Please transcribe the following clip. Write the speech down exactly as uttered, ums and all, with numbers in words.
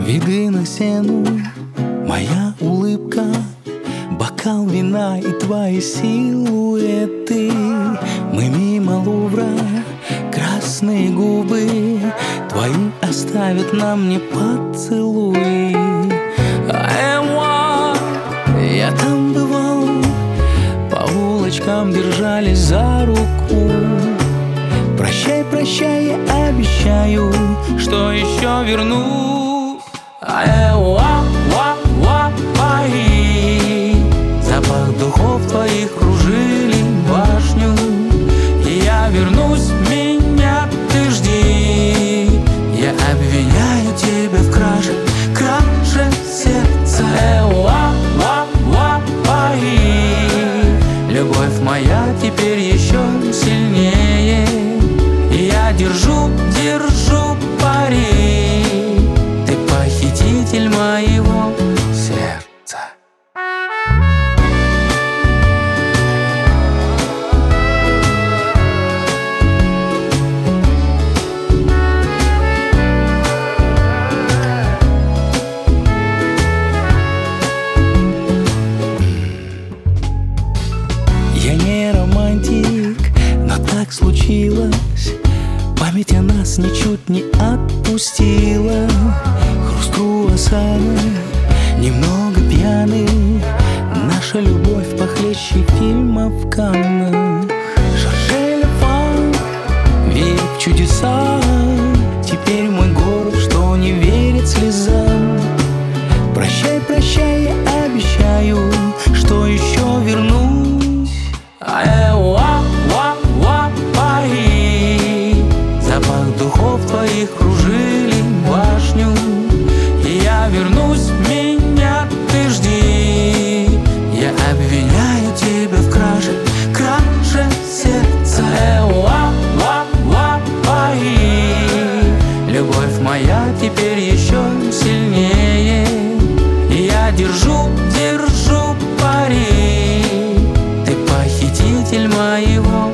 Виды на стену, моя улыбка, бокал вина и твои силуэты. Мы мимо Лувра, красные губы твои оставят на мне поцелуи. Эва, я там бывал, по улочкам держались за руку. Прощай, прощай, я обещаю, что еще вернусь. Запах духов твоих кружили башню, и я вернусь, меня ты жди. Я обвиняю тебя в краже, краже сердца. Любовь моя теперь еще сильнее, и я держу, держу пари. Ты похититель моего сердца. Я не романтик, но так случилось. Память о нас ничуть не отпустила. Хруст круассана, немного пьяный. Наша любовь похлеще фильмов в Каннах. Жорж Лефан, верь в чудеса. Теперь мой город, что не верит слезам. Прощай, прощай, я обещаю, что еще вернусь. Запах духов твоих кружили башню, и я вернусь, меня ты жди. Я обвиняю тебя в краже, краже сердца. Любовь моя теперь еще сильнее, и я держу, держу пари. Ты похититель моего